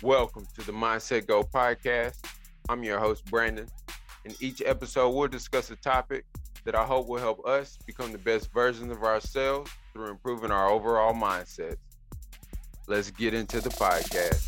Welcome to the Mindset Go podcast. I'm your host, Brandon. In each episode, we'll discuss a topic that I hope will help us become the best versions of ourselves through improving our overall mindsets. Let's get into the podcast.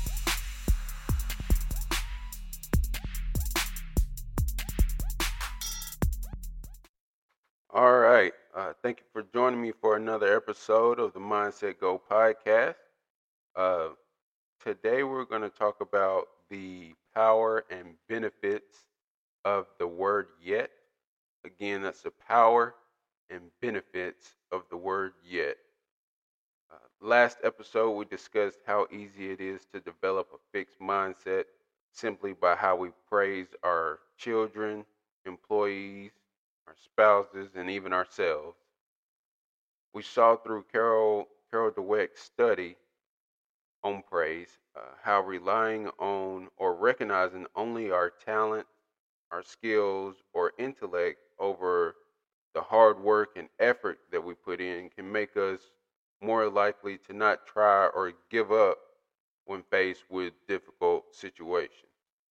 All right. Thank you for joining me for another episode of the Mindset Go podcast. Uh, Today, we're going to talk about the power and benefits of the word yet. Again, that's the power and benefits of the word yet. Last episode, we discussed how easy it is to develop a fixed mindset simply by how we praise our children, employees, our spouses, and even ourselves. We saw through Carol Dweck's study on praise how relying on or recognizing only our talent, our skills, or intellect over the hard work and effort that we put in can make us more likely to not try or give up when faced with difficult situations.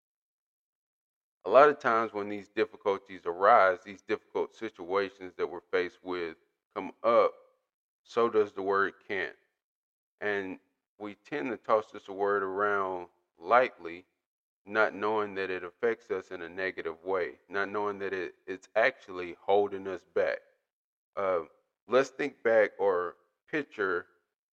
A lot of times, when these difficulties arise, these difficult situations that we're faced with come up, so does the word can't. And we tend to toss this word around lightly, not knowing that it affects us in a negative way, not knowing that it's actually holding us back. Uh, let's think back or picture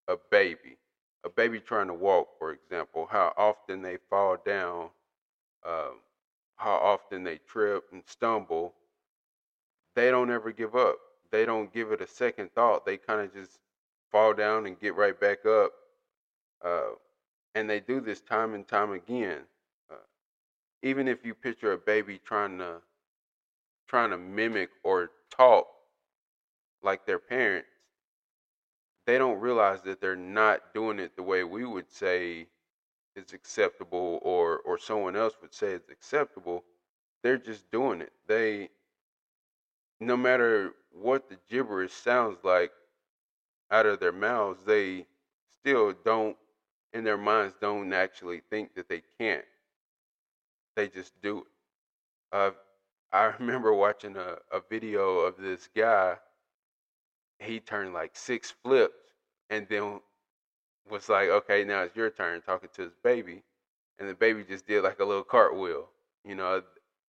a baby trying to walk, for example, how often they fall down, uh, how often they trip and stumble. They don't ever give up. They don't give it a second thought. They kind of just fall down and get right back up. Uh, and they do this time and time again. Uh, Even if you picture a baby trying to mimic or talk like their parents, they don't realize that they're not doing it the way we would say is acceptable or someone else would say it's acceptable. They're just doing it. They no matter what the gibberish sounds like out of their mouths, they still don't in their minds don't actually think that they can't. They just do it. Uh, I remember watching a video of this guy. He turned like 6 flips and then was like, okay, now it's your turn, talking to his baby. And the baby just did like a little cartwheel. You know,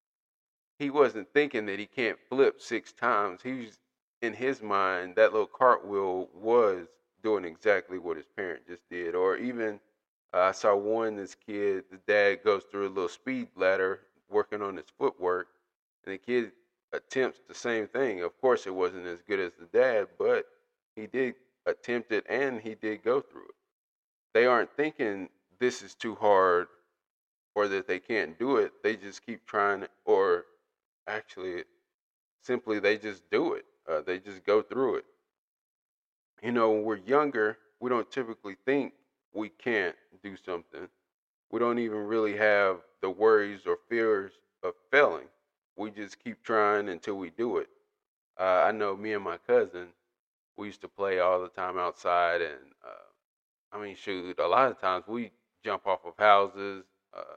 he wasn't thinking that he can't flip 6 times. He was, in his mind, that little cartwheel was doing exactly what his parent just did. Or even, I saw this kid, the dad goes through a little speed ladder working on his footwork, and the kid attempts the same thing. Of course, it wasn't as good as the dad, but he did attempt it and he did go through it. They aren't thinking this is too hard or that they can't do it. They just keep trying, or actually, simply they just do it. They just go through it. You know, when we're younger, we don't typically think we can't do something. We don't even really have the worries or fears of failing. We just keep trying until we do it. I know me and my cousin, we used to play all the time outside, and I mean, shoot, a lot of times we jump off of houses, uh,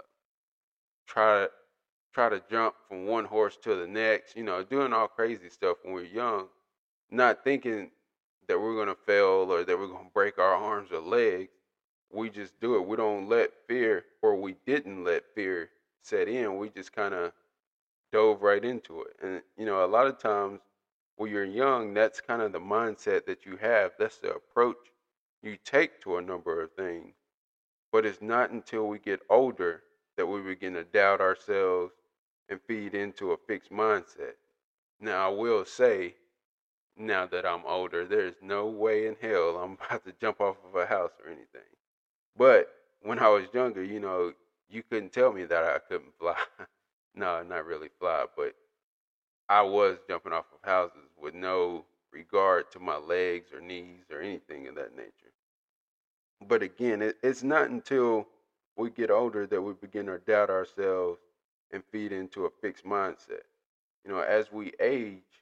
try try to jump from one horse to the next, doing all crazy stuff when we're young, not thinking that we're going to fail or that we're going to break our arms or legs. We just do it. We don't let fear, or we didn't let fear set in. We just kind of dove right into it. And, a lot of times when you're young, that's kind of the mindset that you have. That's the approach you take to a number of things. But it's not until we get older that we begin to doubt ourselves and feed into a fixed mindset. Now, I will say, now that I'm older, there's no way in hell I'm about to jump off of a house or anything. But when I was younger, you couldn't tell me that I couldn't fly. No, not really fly, but I was jumping off of houses with no regard to my legs or knees or anything of that nature. But again, it's not until we get older that we begin to doubt ourselves and feed into a fixed mindset. As we age,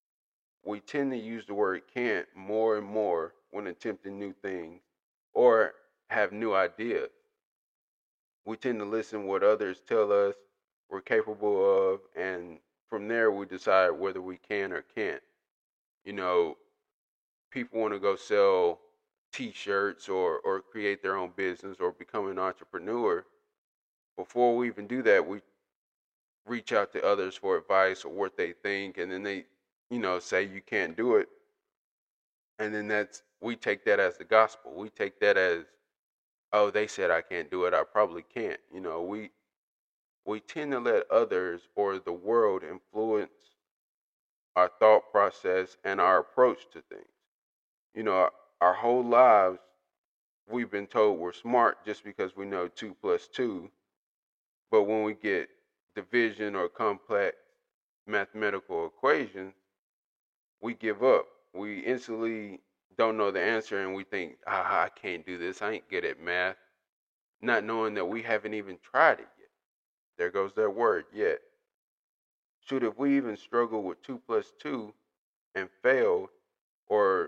we tend to use the word can't more and more when attempting new things or have new ideas. We tend to listen what others tell us we're capable of, and from there we decide whether we can or can't. You know, people want to go sell T-shirts or create their own business or become an entrepreneur. Before we even do that, we reach out to others for advice or what they think, and then they, say you can't do it, and then we take that as the gospel. We take that as, oh, they said I can't do it, I probably can't. We tend to let others or the world influence our thought process and our approach to things. You know, our whole lives we've been told we're smart just because we know 2 plus 2, but when we get division or complex mathematical equations, we give up. We instantly don't know the answer and we think, I can't do this. I ain't good at math. Not knowing that we haven't even tried it yet. There goes that word, yet. Shoot, if we even struggle with 2 plus 2 and failed or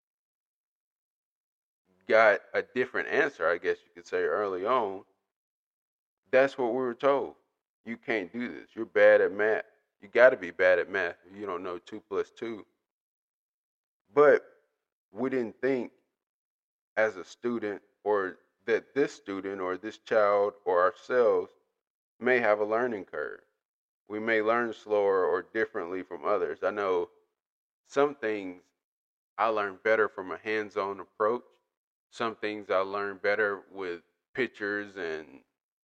got a different answer, I guess you could say, early on, that's what we were told. You can't do this. You're bad at math. You got to be bad at math if you don't know 2 plus 2. But we didn't think as a student or that this student or this child or ourselves may have a learning curve. We may learn slower or differently from others. I know some things I learn better from a hands-on approach. Some things I learn better with pictures and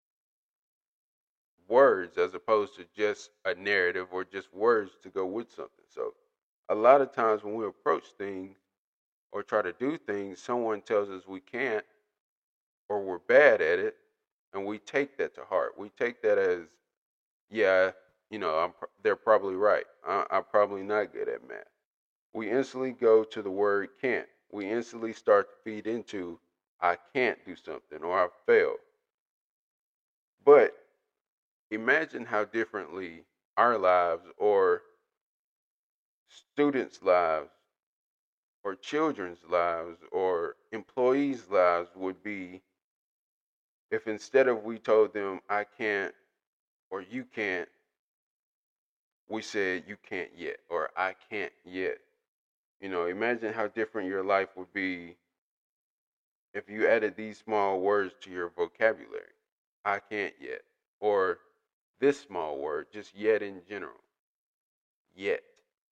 words as opposed to just a narrative or just words to go with something. So a lot of times when we approach things or try to do things, someone tells us we can't or we're bad at it, and we take that to heart. We take that as, yeah, they're probably right. I'm probably not good at math. We instantly go to the word can't. We instantly start to feed into, I can't do something or I failed. But imagine how differently our lives or students' lives or children's lives or employees' lives would be if instead of we told them, I can't or you can't, we said, you can't yet or I can't yet. Imagine how different your life would be if you added these small words to your vocabulary. I can't yet. Or this small word, just yet in general. Yet.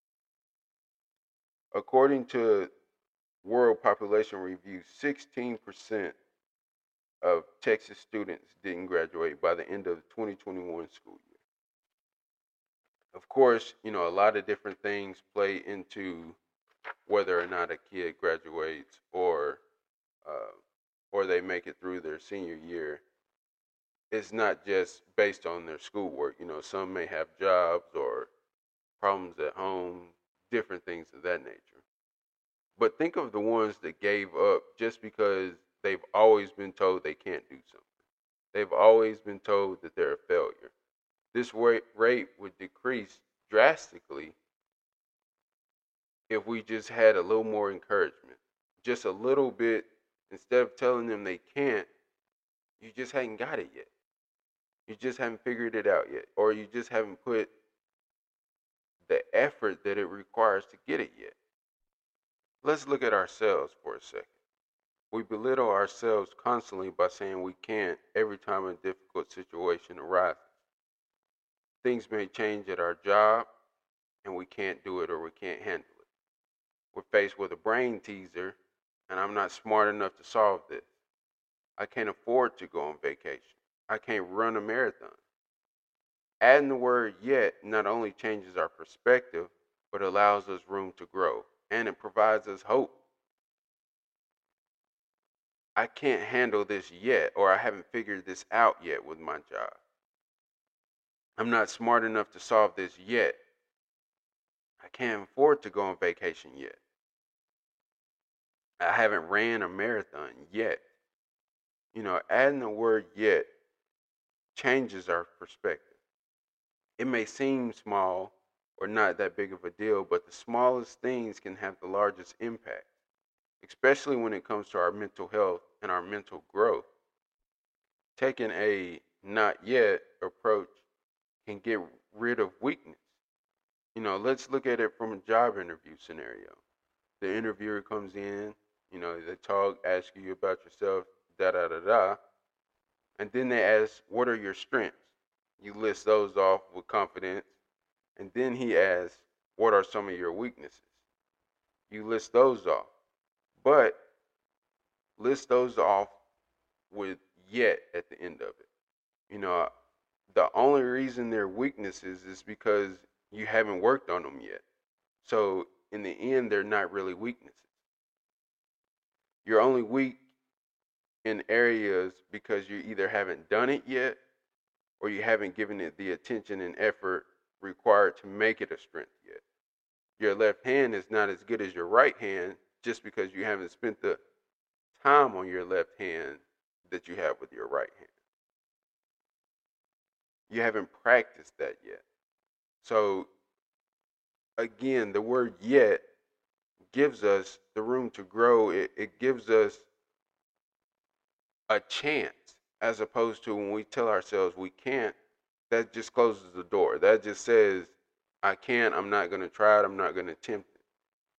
According to World Population Review, 16% of Texas students didn't graduate by the end of the 2021 school year. Of course, a lot of different things play into whether or not a kid graduates uh, or they make it through their senior year. It's not just based on their schoolwork. Some may have jobs or problems at home, different things of that nature. But think of the ones that gave up just because they've always been told they can't do something. They've always been told that they're a failure. This rate would decrease drastically if we just had a little more encouragement. Just a little bit, instead of telling them they can't, you just hadn't got it yet. You just haven't figured it out yet. Or you just haven't put the effort that it requires to get it yet. Let's look at ourselves for a second. We belittle ourselves constantly by saying we can't every time a difficult situation arises. Things may change at our job and we can't do it or we can't handle it. We're faced with a brain teaser and I'm not smart enough to solve this. I can't afford to go on vacation. I can't run a marathon. Adding the word yet not only changes our perspective, but allows us room to grow and it provides us hope. I can't handle this yet, or I haven't figured this out yet with my job. I'm not smart enough to solve this yet. I can't afford to go on vacation yet. I haven't ran a marathon yet. Adding the word yet changes our perspective. It may seem small or not that big of a deal, but the smallest things can have the largest impact, especially when it comes to our mental health and our mental growth. taking a not yet approach can get rid of weakness. Let's look at it from a job interview scenario. The interviewer comes in, they talk, ask you about yourself, da da da da, and then they ask, what are your strengths? You list those off with confidence, and then he asks, what are some of your weaknesses? You list those off, but list those off with yet at the end of it. The only reason they're weaknesses is because you haven't worked on them yet. So in the end, they're not really weaknesses. You're only weak in areas because you either haven't done it yet or you haven't given it the attention and effort required to make it a strength yet. Your left hand is not as good as your right hand just because you haven't spent the time on your left hand that you have with your right hand. You haven't practiced that yet. So, again, the word yet gives us the room to grow. It gives us a chance, as opposed to when we tell ourselves we can't, that just closes the door. That just says, I can't, I'm not going to try it, I'm not going to attempt it.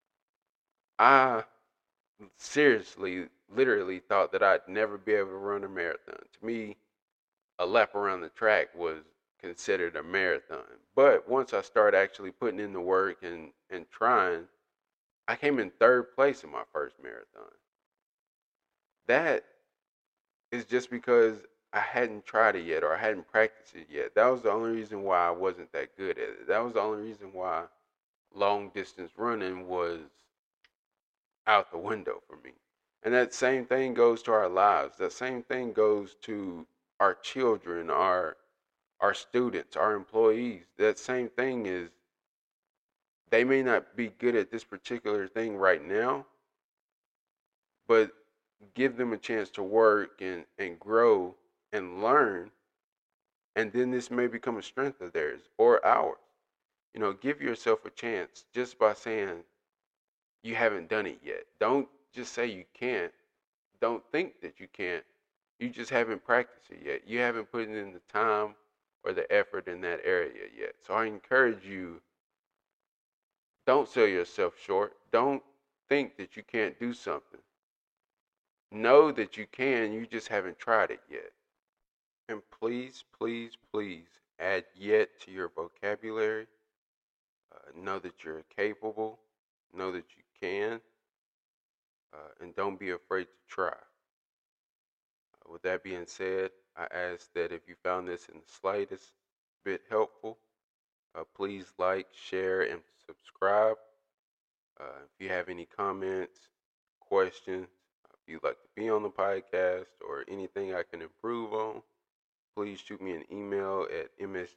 I seriously, literally thought that I'd never be able to run a marathon. To me, a lap around the track was considered a marathon. But once I started actually putting in the work and trying, I came in third place in my first marathon. That is just because I hadn't tried it yet or I hadn't practiced it yet. That was the only reason why I wasn't that good at it. That was the only reason why long distance running was out the window for me. And that same thing goes to our lives. That same thing goes to our children, our students, our employees. That same thing is they may not be good at this particular thing right now, but give them a chance to work and grow and learn, and then this may become a strength of theirs or ours. Give yourself a chance just by saying you haven't done it yet. Don't just say you can't. Don't think that you can't. You just haven't practiced it yet. You haven't put in the time or the effort in that area yet. So I encourage you, don't sell yourself short. Don't think that you can't do something. Know that you can, you just haven't tried it yet. And please, please, please add yet to your vocabulary. Know that you're capable. Know that you can. And don't be afraid to try. With that being said, I ask that if you found this in the slightest bit helpful, please like, share, and subscribe. If you have any comments, questions, if you'd like to be on the podcast or anything I can improve on, please shoot me an email at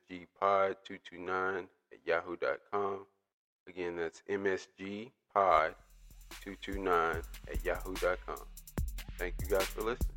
msgpod229@yahoo.com. Again, that's msgpod229@yahoo.com. Thank you guys for listening.